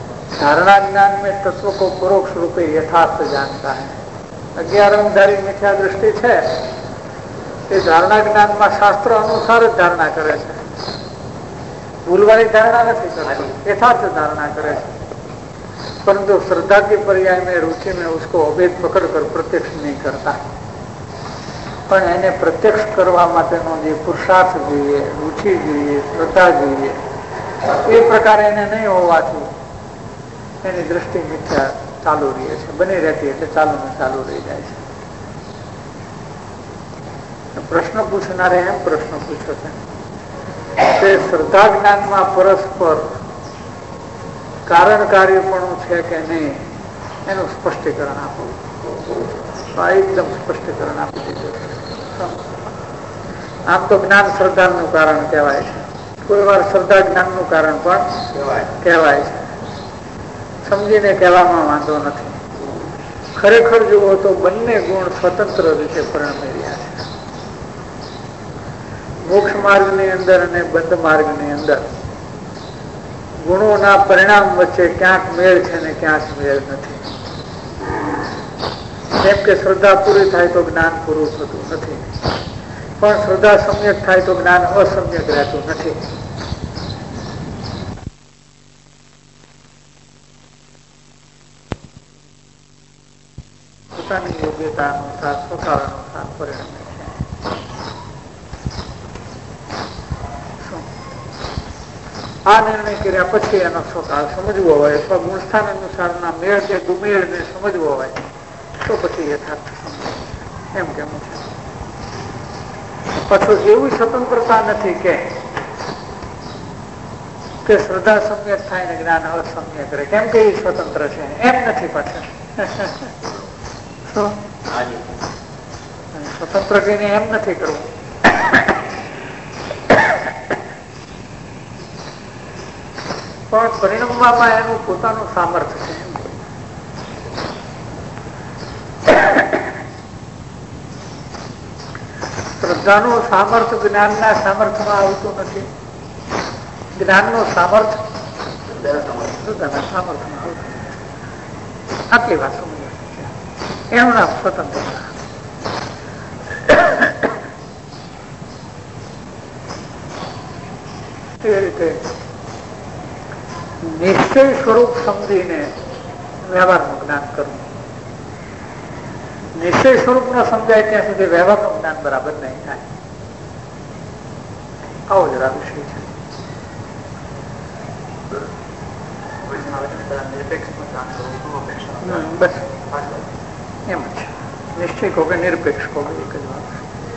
धारणा ज्ञान में तत्व को परोक्ष रूपे यथार्थ जानता है। अज्ञानधारी मिथ्या दृष्टि है ये धारणा ज्ञान में शास्त्र अनुसार ज धारणा करे छे, भूलवाળી धारणा नहीं करती, यथार्थ धारणा करे छे। परंतु श्रद्धा के पर्याय में रुचि में उसको अभेद पकड़कर प्रत्यक्ष नहीं करता, पण एने प्रत्यक्ष करवा माटेनो जे पुरुषार्थ જોઈએ, रुचि જોઈએ, श्रद्धा જોઈએ, એ પ્રકારે એને નહીં હોવાથી એની દ્રષ્ટિ મિથ્યા ચાલુ રહે છે, બની રહેતી એટલે ચાલુ ને ચાલુ રહી જાય છે। પ્રશ્ન પૂછનારે એમ પ્રશ્ન પૂછ્યો છે કે શ્રદ્ધા જ્ઞાનમાં પરસ્પર કારણ કાર્યપણું છે કે નહીં એનું સ્પષ્ટીકરણ આપો। એકદમ સ્પષ્ટીકરણ આપી દીધું। આમ તો જ્ઞાન શ્રદ્ધાનું કારણ કહેવાય છે, કોઈ વાર શ્રદ્ધા જ્ઞાનનું કારણ પણ કહેવાય છે, સમજીને કહેવામાં વાંધો નથી। ખરેખર જુઓ તો બંને ગુણ સ્વતંત્ર રીતે પરિણમી રહ્યા છે। મોક્ષ માર્ગની અંદર અને બંધ માર્ગની અંદર ગુણોના પરિણામ વચ્ચે ક્યાંક મેળ છે ને ક્યાંક મેળ નથી। જેમ કે શ્રદ્ધા પૂરી થાય તો જ્ઞાન પૂરું થતું નથી, પણ શ્રદ્ધા સમ્યક થાય તો જ્ઞાન અસમ્યક રહેતું નથી। પોતાની યોગ્યતા અનુસાર સ્વકાળ અનુસાર પરિણમે છે। આ નિર્ણય કર્યા પછી એનો સ્વકાળ સમજવો હોય અથવા ગુણસ્થાન અનુસારના મેળ કે ગુમેળ ને સમજવો હોય તો પછી યથાર્થ સમજ એમ કેવું છે। પાછું એવી સ્વતંત્રતા નથી કે કે શ્રદ્ધા સમ્યક થાય ને જ્ઞાન અસમ્યક રહે, કેમ કે એ સ્વતંત્ર છે એમ નથી પાછળ। સ્વતંત્ર કહીને એમ નથી કરવું। પણ પરિણમવામાં એનું પોતાનું સામર્થ્ય છે। શ્રદ્ધાનું સામર્થ્ય જ્ઞાનના સામર્થ્યમાં આવતું નથી, જ્ઞાનનું સામર્થ્ય શ્રદ્ધાના સામર્થ્યમાં આવતું નથી। આટલી વાત સમજ એનું નામ સ્વતંત્રતા। એ રીતે નિશ્ચય સ્વરૂપ સમજીને વ્યવહારનું જ્ઞાન કરવું। નિશ્ચય સ્વરૂપ ન સમજાય ત્યાં સુધી વ્યવહારનું જ્ઞાન બરાબર નહીં થાય। આવો જરા વિષય છે। બસ એમ જ નિશ્ચય કહો કે નિરપેક્ષ કહો એક જ વાત।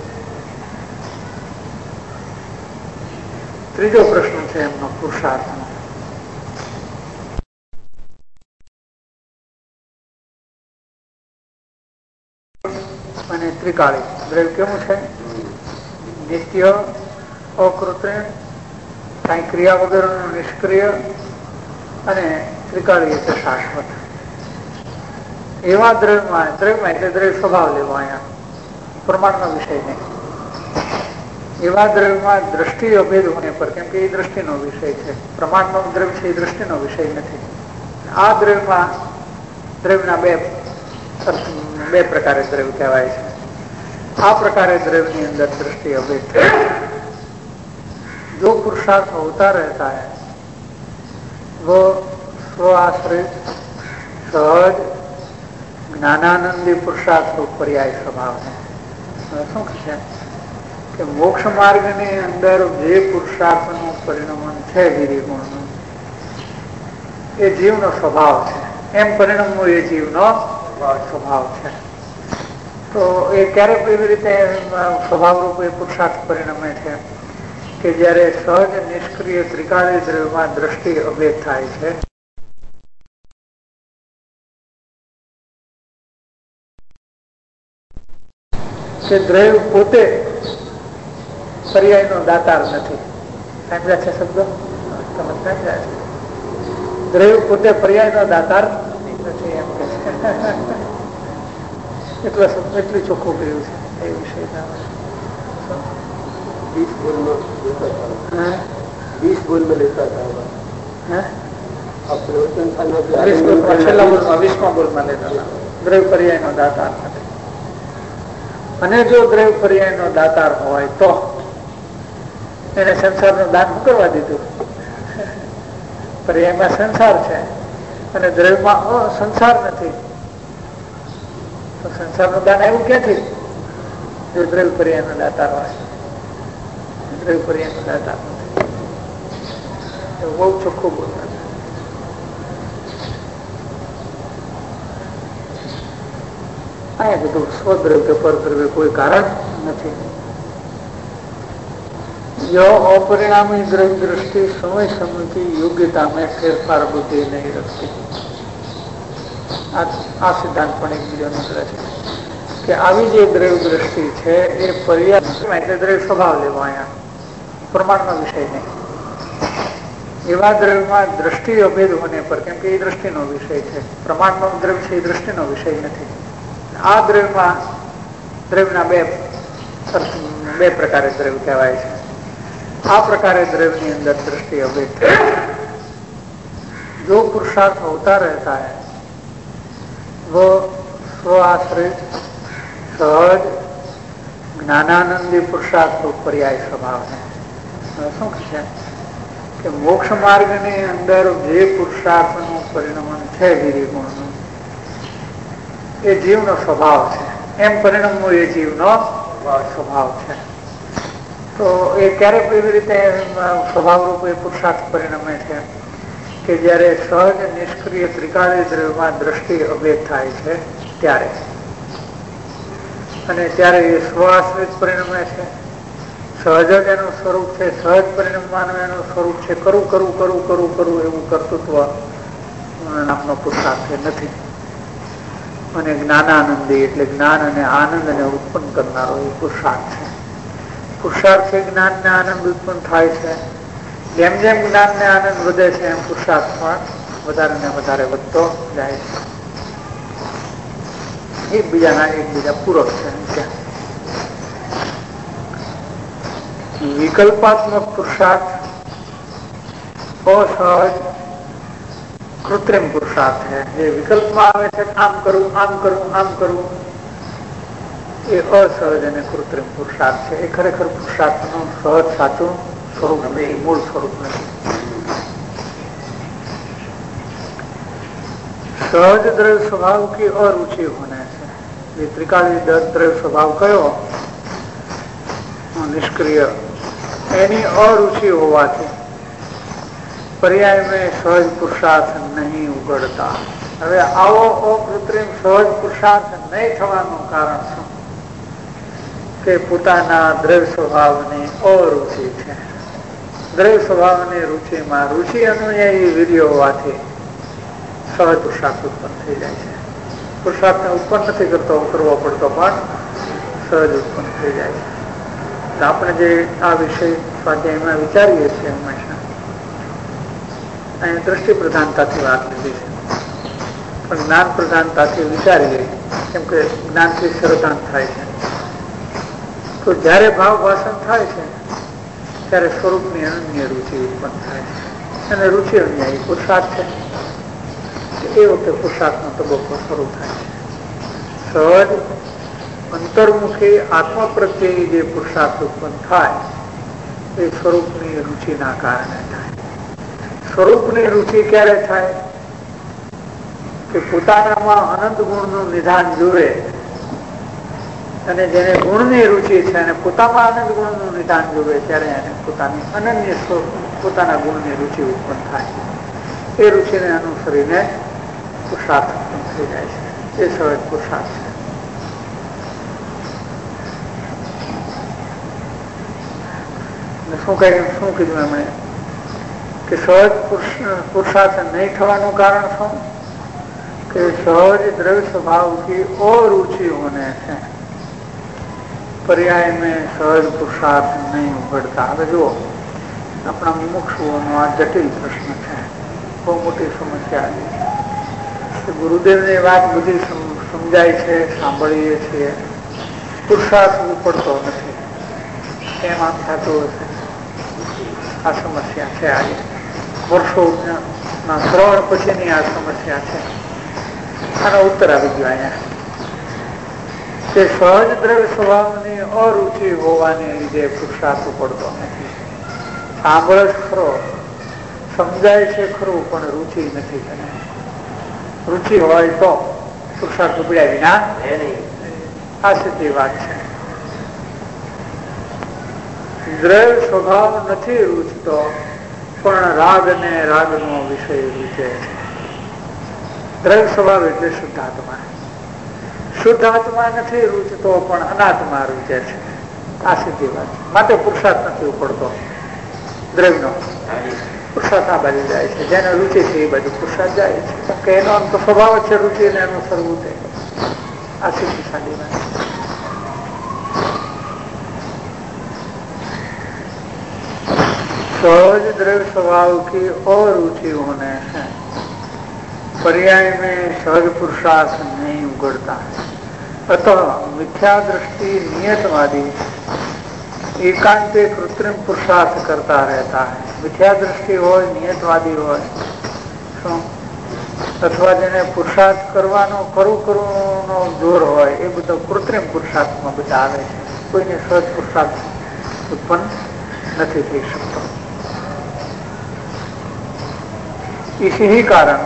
ત્રીજો પ્રશ્ન છે એમનો પુરુષાર્થનો। અને ત્રિકાળી દ્રવ્ય કેવું છે? નિત્ય, અકૃત્રિમ, કઈ ક્રિયા વગરનું નિષ્ક્રિય અને ત્રિકાળી એટલે શાશ્વત। એવા દ્રવ્યમાં દ્રવ્યમાં એટલે દ્રવ્ય સ્વભાવ લેવો, અહીંયા પ્રમાણનો વિષય નહીં। એવા દ્રવ્યમાં દ્રષ્ટિ અભેદ હોને પર, કેમ કે એ દ્રષ્ટિનો વિષય છે, પ્રમાણનો દ્રવ્ય છે એ દ્રષ્ટિનો વિષય નથી। આ દ્રવ્યમાં દ્રવ્યના બે બે પ્રકારે દ્રવ્ય કહેવાય છે। આ પ્રકારે દ્રવ્યની અંદર દ્રષ્ટિ અભેદ થાય છે। जो पुरुषार्थ होता रहता है वो स्वआश्रित सहज ज्ञानानंदी पुरुषार्थ रूप पर्याय स्वभाव है। શું છે કે મોક્ષ માર્ગની અંદર જે પુરુષાર્થનું પરિણમન છે વિરિગુણનું, એ જીવનો સ્વભાવ છે, એમ પરિણમવું એ જીવનો સ્વભાવ છે। તો એ ક્યારેક એવી રીતે સ્વભાવ રૂપે પુરુષાર્થ પરિણમે છે કે જયારે સહજ નિષ્ક્રિય ત્રિકાળી દ્રવ્યમાં દ્રષ્ટિ અભેદ થાય છે। કે દ્રવ્ય પોતે પર્યાયનો દાતાર નથી। સમજ્યા છે શબ્દ? સમજતા છે? દ્રવ્ય પોતે પર્યાયનો દાતાર નથી એમ કે છે। એટલું એટલું ચોખ્ખું કર્યું છે એ વિષય। बीस बोल में बीस बोल में लेता था। છેલ્લા બોલમાં વીસમા બોલમાં લીધેલા દ્રવ્ય પર્યાય નો દાતાર નથી. અને જો દ્રવ્ય પર્યાય નો દાતાર હોય તો એને સંસારનું દાન કરવા દીધું. પર્યાયમાં સંસાર છે અને દ્રવ્યમાં સંસાર નથી, તો સંસારનું દાન એવું ક્યાંથી? જો દ્રવ્ય પર્યાય નો દાતાર હોય. દ્રવ્ય પર્યાય નો દાતાર નથી, એવું બહુ ચોખ્ખું બોલતા. અહીંયા બધું સ્વદ્રવ્ય કે પરદ્રવ્ય કોઈ કારણ નથી. યો અપરિણામી દ્રવ્ય દ્રષ્ટિ સમય સમય की योग्यता में फेरफार बुद्धि नहीं रखती. આ સિદ્ધાંત પણ એક બીજો નીકળે છે કે આવી જે દ્રવ્ય દ્રષ્ટિ છે એ પર્યાય એટલે દ્રવ્ય સ્વભાવ લેવો, અહીંયા પ્રમાણનો વિષય નહીં. એવા દ્રવ્યમાં દ્રષ્ટિ અભેદ હોને પર, કેમ કે એ દ્રષ્ટિનો વિષય છે, પ્રમાણનો દ્રવ્ય છે એ દ્રષ્ટિનો વિષય નથી. આ દ્રવ્યમાં દ્રવ્યના બે બે પ્રકારે દ્રવ્ય કહેવાય છે. આ પ્રકારે દ્રવ્યની અંદર दृष्टि अभेद जो पुरुषार्थ होता रहता है वो स्वाश्रित सहज ज्ञानानंदी पुरुषार्थ रूप पर्याय स्वभाव है. શું છે કે મોક્ષ માર્ગની અંદર જે પુરુષાર્થનું પરિણમન છે વીર્ય ગુણનું, એ જીવનો સ્વભાવ છે. એમ પરિણમવું એ જીવનો સ્વભાવ છે. તો એ ક્યારે એવી રીતે સ્વભાવ રૂપે પુરુષાર્થ પરિણમે છે કે જયારે સહજ નિષ્ક્રિય ત્રિકાળી દ્રવ્યમાં દ્રષ્ટિ અભેદ થાય છે ત્યારે, અને ત્યારે એ સ્વાશ્રિત પરિણમે છે. સહજ જ એનું સ્વરૂપ છે, સહજ પરિણમવાનું એનું સ્વરૂપ છે. કરું કરું કરું કરું કરું એવું કર્તૃત્વ નામનો પુરુષાર્થ નથી. અને જ્ઞાનાનંદી એટલે જ્ઞાન અને આનંદને ઉત્પન્ન કરનારો એ પુરુષાર્થ છે. પુરુષાર્થ જ્ઞાન ને આનંદ ઉત્પન્ન થાય છે. જેમ જેમ જ્ઞાન ને આનંદ વધે છે એમ પુરુષાર્થ પણ વધારે ને વધારે વધતો જાય છે. એકબીજાના એકબીજા પૂરક છે. વિકલ્પાત્મક પુરુષાર્થ અસહજ કૃત્રિમ પુરુષાર્થ है. જે વિકલ્પમાં આવે છે આમ કરું આમ કરું આમ કરું, એ અસહજ અને કૃત્રિમ પુરુષાર્થ છે. એ ખરેખર પુરુષાર્થનું સહજ સાચું સ્વરૂપ નથી, મૂળ સ્વરૂપ નથી. સહજ દ્રવ્ય સ્વભાવ की अरुचि होने से, ये त्रिकाली द्रव्य स्वभाव कयो निष्क्रिय, एनी अरुचि होवाથી पर्याय में सहज पुरुषार्थ नहीं उगड़ता. હવે આવો અકૃત્રિમ સહજ પુરુષાર્થ નહીં થવાનું કારણ શું? કે પોતાના દ્રવ્ય સ્વભાવની અરુચિ છે. દ્રવ્ય સ્વભાવની રુચિમાં રુચિ અનુયાયી વીર્ય હોવાથી સહજ પુરુષાર્થ ઉત્પન્ન થઈ જાય છે. પુરુષાર્થને ઉત્પન્ન નથી કરતો, કરવો પડતો, પણ સહજ ઉત્પન્ન થઈ જાય છે. આપણે જે આ વિષય સ્વાધ્યાયમાં વિચારીએ છીએ હંમેશા અહીં દ્રષ્ટિ પ્રધાનતાથી વાત લીધી છે, પણ જ્ઞાન પ્રધાનતાથી વિચારીએ, કેમ કે જ્ઞાનથી શ્રદ્ધાન થાય છે. તો જયારે ભાવ ભાષણ થાય છે ત્યારે સ્વરૂપની અનન્ય રુચિ ઉત્પન્ન થાય છે, અને રુચિ અન્યાયી પુરુષાર્થ છે. એ વખતે પુરુષાર્થનો તબક્કો શરૂ થાય છે. સહજ અંતર્મુખી આત્મા પ્રત્યે જે પુરુષાર્થ ઉત્પન્ન થાય એ સ્વરૂપની રુચિના કારણે થાય. સ્વરૂપની રુચિ ક્યારે થાય? કે પોતાનામાં અનંત ગુણનું નિધાન જુએ, અને જેને ગુણની રુચિ છે અને પોતામાં આનંદ ગુણનું નિધાન જુએ ત્યારે એને પોતાની અનન્ય પોતાના ગુણની રુચિ ઉત્પન્ન થાય. એ રુચિને અનુસરીને પુરુષાર્થ ઉત્પન્ન થઈ જાય છે. એ સહજ પુરુષાર્થ છે. શું કહ્યું શું કીધું એમણે કે સહજ પુરુષાર્થ નહીં થવાનું કારણ શું? કે સહજ દ્રવ્ય સ્વભાવ की अरुचि होने से पर्याय में सहज पुरुषार्थ नहीं उभरता. હવે જુઓ, આપણા મુમુક્ષુઓનો આ જટિલ પ્રશ્ન છે, બહુ મોટી સમસ્યા છે. ગુરુદેવની વાત બધી સમજાય છે, સાંભળીએ છીએ, પુરુષાર્થ ઉપડતો નથી. કેમ આમ થતું હશે? આ સમસ્યા છે. આજે વર્ષો શ્રવણ પછીની આ સમસ્યા છે. આનો ઉત્તર આવી ગયો અહીંયા કે સહજ દ્રવ્ય સ્વભાવની અરુચિ હોવાને લીધે પુરુષાર્થ પડતો નથી. સાંભળે ખરો, સમજાય છે ખરું, પણ રુચિ નથી. તેને રુચિ હોય તો પુરુષાર્થ ઉપડ્યા વિના આ સીધી વાત છે. દ્રવ્ય સ્વભાવ નથી રૂચતો, પણ રાગ ને રાગનો વિષય રૂચે છે. દ્રવ્ય સ્વભાવ એટલે શુદ્ધાત્મા. શુદ્ધાત્મા નથી રૂચતો, પણ અનાત્મા રૂચે છે. આ સીધી વાત. માટે પુરુષાર્થ નથી ઉપડતો દ્રવ્યનો. પુરુષાર્થ આ બાજુ જાય છે. જેને રુચિ છે એ બાજુ પુરુષાર્થ જાય છે. કે એનો તો સ્વભાવ છે રુચિને અનુસરવું છે. આ સીધી સાદી વાત. सहज द्रव्य स्वभाव की अरुचि होने से पर्याय में सहज पुरुषार्थ नहीं उगड़ता है. अतः मिथ्या दृष्टि नियतवादी एकांते कृत्रिम पुरुषार्थ करता रहता है. मिथ्या दृष्टि हो, नियतवादी हो, अथवा जेने पुरुषार्थ करवानो करू करવાનો જોર હોય એ બધો કૃત્રિમ પુરુષાર્થમાં બધા આવે છે. કોઈને સહજ પુરુષાર્થ ઉત્પન્ન નથી થઈ શકતો. इसी ही कारण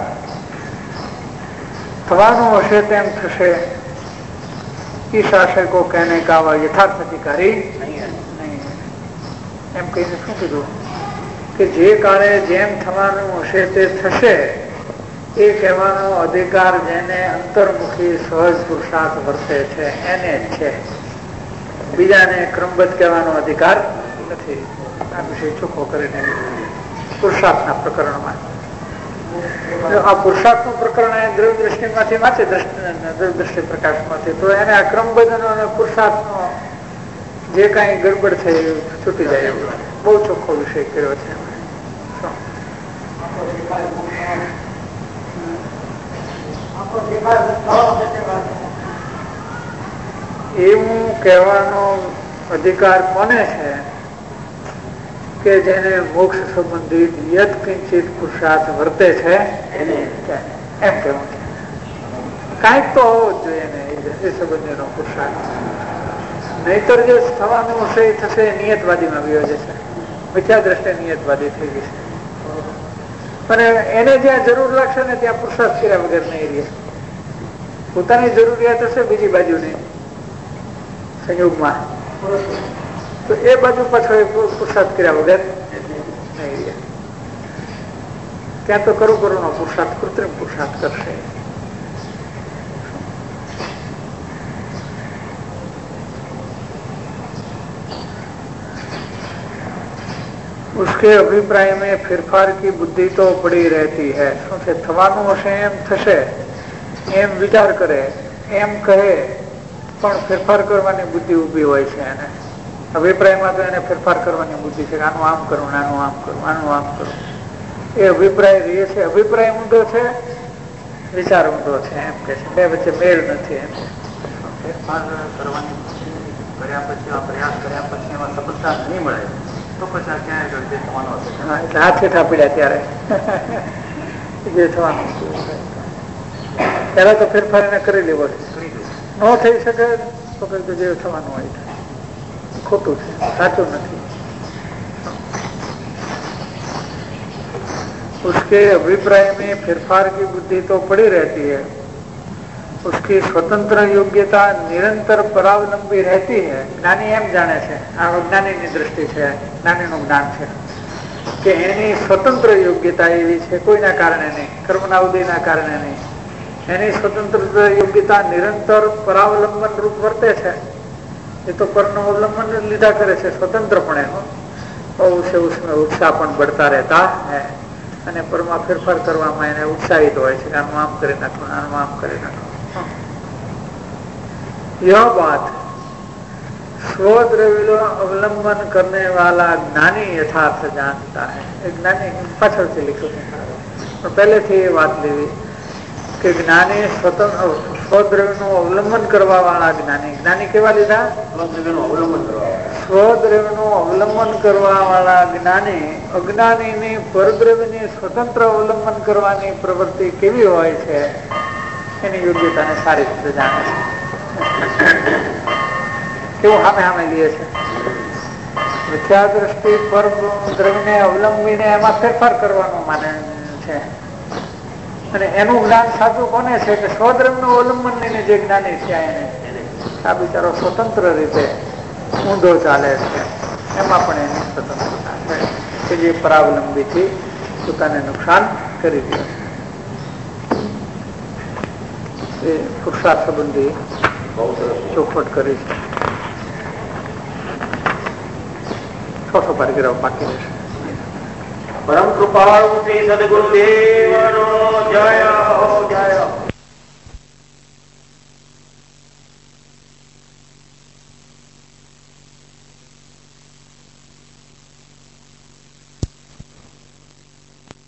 थवानो हशे तेम थशे इस आशय को कहने का वह यथार्थ अधिकारी नहीं है. एम कहीने શું કીધું કે જે કાળે જેમ થવાનું હશે તે થશે એ કહેવાનો અધિકાર જેને અંતર્મુખી સહજ પુરુષાર્થ વર્તે છે એને જ છે. બીજાને ક્રમબદ્ધ કહેવાનો અધિકાર નથી. આ વિષય ચોખ્ખો કરીને પુરુષાર્થના પ્રકરણમાં આ પુરુષાર્થનું પ્રકરણ દ્રવ્ય દ્રષ્ટિમાંથી વાંચે દ્રવ્ય દ્રષ્ટિ પ્રકાશમાંથી તો એને આ ક્રમબદ્ધનો અને પુરુષાર્થનો જે કઈ ગડબડ છે એ છૂટી જાય. એવું બહુ ચોખ્ખો વિષય કર્યો છે. એવું કહેવાનો અધિકાર કોને છે કે જેને મોક્ષ સંબંધિત યત કિંચિત પુરુષાર્થ વર્તે છે એને એમ કેવું છે. કાંઈક તો હોવો જ જોઈએ ને એ સંબંધીનો પુરુષાર્થ. નહીતર જે થવાનું હશે એ થશે નિયતવાદીમાં વિયો જશે. મિથ્યા દ્રષ્ટિ નિયતવાદી થઈ ગઈ છે. અને એને જ્યાં જરૂર લાગશે ને ત્યાં પુરુષાર્થ કર્યા વગર નહીં રહે. પોતાની જરૂરિયાત હશે બીજી બાજુની સંયોગમાં તો એ બાજુ પાછળ પુરુષાર્થ કર્યા વગર નહીં રહે. ત્યાં તો કરું કરું નો પુરુષાર્થ કૃત્રિમ પુરુષાર્થ કરશે. उसके अभिप्राय में फेरफार की बुद्धि तो पड़ी रहती है. શું છે થવાનું હશે એમ થશે એમ વિચાર કરે એમ કહે પણ ફેરફાર કરવાની બુદ્ધિ ઉભી હોય છે. એને અભિપ્રાયમાં તો એને ફેરફાર કરવાની બુદ્ધિ છે. આનું આમ કરવું, આનું આમ કરવું, આનું આમ કરવું. એ અભિપ્રાય રહે છે. અભિપ્રાય ઊંડો છે, વિચાર ઊંડો છે. એમ કે છે બે વચ્ચે મેળ નથી. એમ ફેરફાર કરવાની કર્યા પછી પ્રયાસ કર્યા પછી એમાં સફળતા નહીં મળે તો પછી આ ક્યાં આગળ જે થવાનું હશે એટલે હાથ હેઠા પડ્યા ત્યારે જે થવાનું ત્યારે તો ફેરફાર એને કરી લેવો છે. ન થઈ શકે તો કઈ જે થવાનું હોય ખોટું છે, સાચું નથી. उसके अभिप्राय में फेरफार की बुद्धि तो पड़ी रहती है. उसकी स्वतंत्र योग्यता निरंतर परावलंबी रहती है. જ્ઞાની એમ જાણે છે, આ જ્ઞાનીની દ્રષ્ટિ છે, જ્ઞાનીનું જ્ઞાન છે કે એની સ્વતંત્ર યોગ્યતા એવી છે કોઈના કારણે નહીં, કર્મના ઉદયના કારણે નહીં. એની સ્વતંત્ર યોગ્યતા નિરંતર પરાવલંબન રૂપ વર્તે છે. એ તો પરનો અવલંબન લીધા કરે છે સ્વતંત્રપણે. ઉત્સાહ પણ बढ़ता रहता है અને પરમાં ફેરફાર કરવામાં એને ઉત્સાહિત હોય છે. આનું આમ કરી નાખવું, આનું આમ કરી નાખવું. यह बात स्वद्रव्य अवलंबन करने वाला ज्ञानी यथार्थ जानता है. ज्ञानी पाछळથી લખ્યું છે પણ પહેલેથી એ વાત લેવી કે જ્ઞાની સ્વતંત્ર સ્વદ્રવ્યનું અવલંબન કરવા વાળા જ્ઞાની. જ્ઞાની કેવા લીધા? સ્વદ્રવ્યનું અવલંબન કરવા સ્વદ્રવ્યનું અવલંબન કરવા વાળા જ્ઞાની અજ્ઞાનીની પરદ્રવ્યની સ્વતંત્ર અવલંબન કરવાની પ્રવૃત્તિ કેવી હોય છે એની યોગ્યતાને સારી રીતે જાણે છે. કેવું સામે સામે લઈએ છે. મિથ્યા દ્રષ્ટિ પર દ્રવ્યને અવલંબીને એમાં ફેરફાર કરવાનું માને છે અને એનું જ્ઞાન સાચું કોને છે કે સ્વદ્રવ્યનું અવલંબન લઈને જે જ્ઞાની છે એને આ બિચારો સ્વતંત્ર રીતે ઊંધો ચાલે છે. એમાં પણ એની સ્વતંત્રતા છે કે જે પરાવલંબીથી પોતાને નુકસાન કરી દે છે. એ પુરુષાર્થ સંબંધી ચોખવટ કરી છે. ચોથો પરિગ્રહ બાકી રહેશે. પરમ કૃપાળુ શ્રી સદગુરુદેવનો જય હો.